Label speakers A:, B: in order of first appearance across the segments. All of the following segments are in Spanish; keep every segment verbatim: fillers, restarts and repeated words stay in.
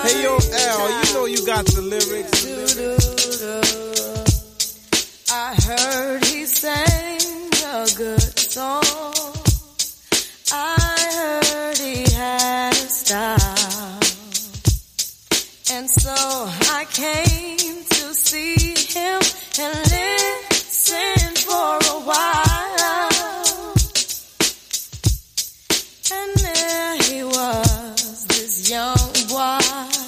A: Hey yo, Al, you know you got the lyrics.
B: I heard he sang a good song. I heard he had a style. And so I came to see him and listen for a while. And there he was, this young boy,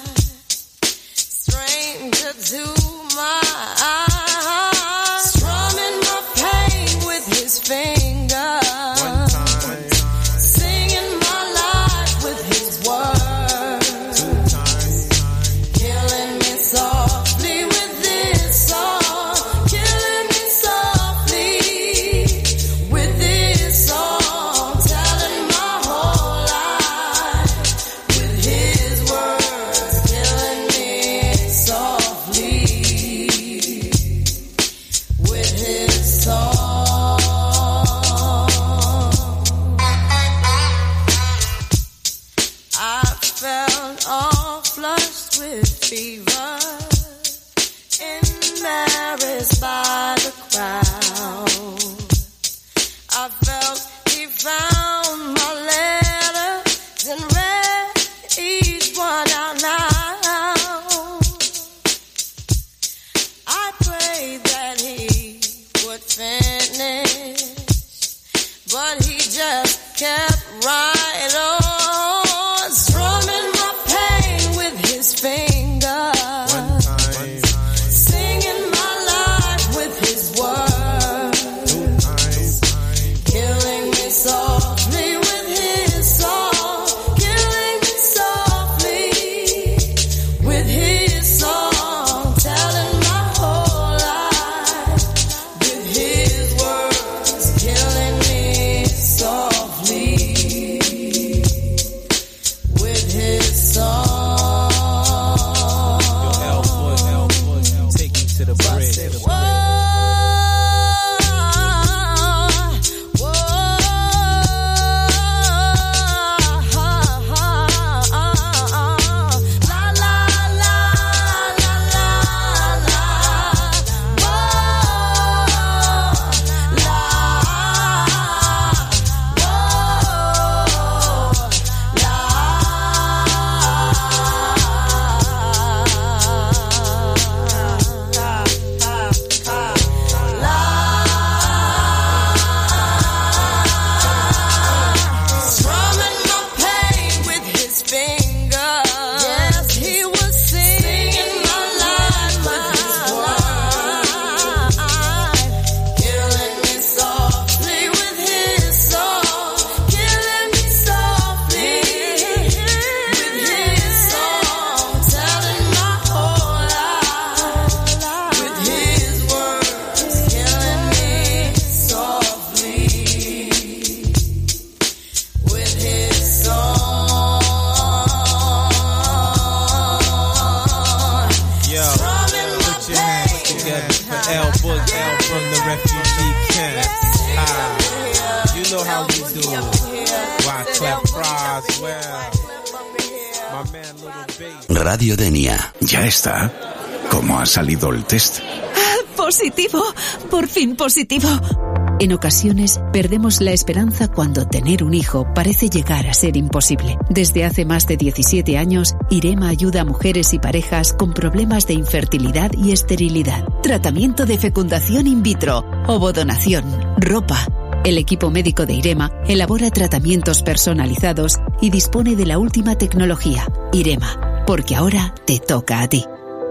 B: stranger to my eyes, strumming my pain with his fingers,
A: One time,
B: singing my life with his words,
A: two times,
B: killing me softly with this song, killing me softly with this song, telling my whole life with his words, killing me softly with his song. I felt all flushed with fever, embarrassed by the crowd. I felt he found my letters and read each one out loud. I prayed that he would finish, but he just kept right on, strumming my pain with his fingers,
A: one time,
B: singing my life with his words,
A: two times,
B: killing me softly with his song, killing me softly with his song, telling my whole life with his words, killing me softly with his song.
A: L foot, L foot, take you to the bridge.
B: Whoa, whoa, la la la la la la, whoa, strumming my pain with his fingers. Yes, he was singing my life with his words, killing me softly with his song, killing me softly with his song, telling my whole life with his words, killing me softly with his song.
A: Yo, put your hands together for L Book, L from the refugee camp. Ah, you know how we do it. Wyclef Croswell, my man Little Bass.
C: Radio Denia.
D: Ya está. ¿Cómo ha salido el test?
E: ¡Positivo! ¡Por fin positivo! En ocasiones perdemos la esperanza cuando tener un hijo parece llegar a ser imposible. Desde hace más de diecisiete años, IREMA ayuda a mujeres y parejas con problemas de infertilidad y esterilidad. Tratamiento de fecundación in vitro, ovodonación, ropa. El equipo médico de IREMA elabora tratamientos personalizados y dispone de la última tecnología. IREMA, porque ahora te toca a ti.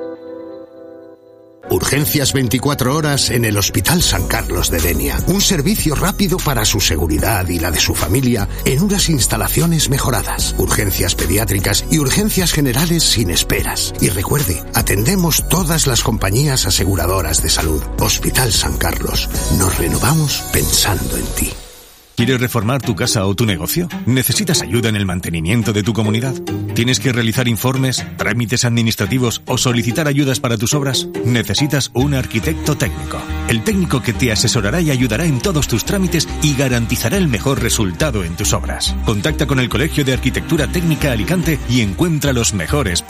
F: Urgencias veinticuatro horas en el Hospital San Carlos de Denia. Un servicio rápido para su seguridad y la de su familia en unas instalaciones mejoradas. Urgencias pediátricas y urgencias generales sin esperas. Y recuerde, atendemos todas las compañías aseguradoras de salud. Hospital San Carlos. Nos renovamos pensando en ti.
D: ¿Quieres reformar tu casa o tu negocio? ¿Necesitas ayuda en el mantenimiento de tu comunidad? ¿Tienes que realizar informes, trámites administrativos o solicitar ayudas para tus obras? Necesitas un arquitecto técnico. El técnico que te asesorará y ayudará en todos tus trámites y garantizará el mejor resultado en tus obras. Contacta con el Colegio de Arquitectura Técnica Alicante y encuentra los mejores